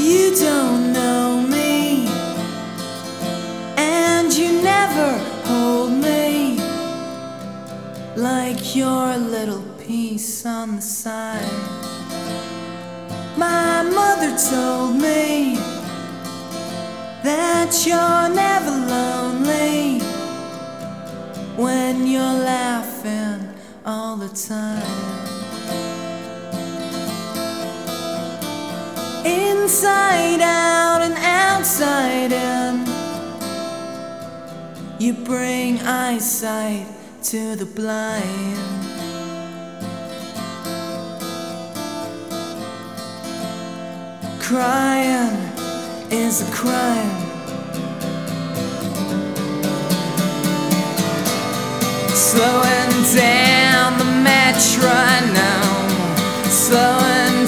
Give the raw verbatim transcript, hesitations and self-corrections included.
You don't know me, and you never hold me like your little piece on the side. My mother told me that you're never lonely when you're laughing all the time. Inside out and outside in, you bring eyesight to the blind. Crying is a crime. Slowing down the metro